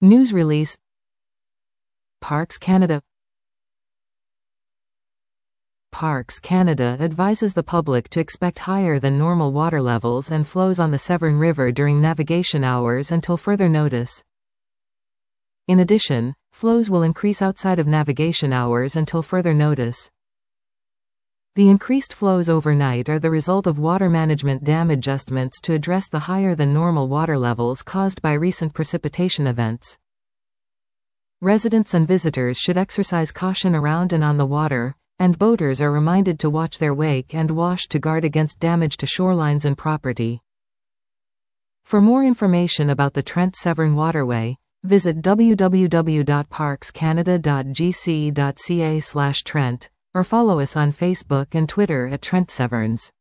News release. Parks Canada advises the public to expect higher than normal water levels and flows on the Severn River during navigation hours until further notice. In addition, flows will increase outside of navigation hours until further notice. The increased flows overnight are the result of water management dam adjustments to address the higher than normal water levels caused by recent precipitation events. Residents and visitors should exercise caution around and on the water, and boaters are reminded to watch their wake and wash to guard against damage to shorelines and property. For more information about the Trent Severn Waterway, visit www.parkscanada.gc.ca/Trent, or follow us on Facebook and Twitter at Trent Severns.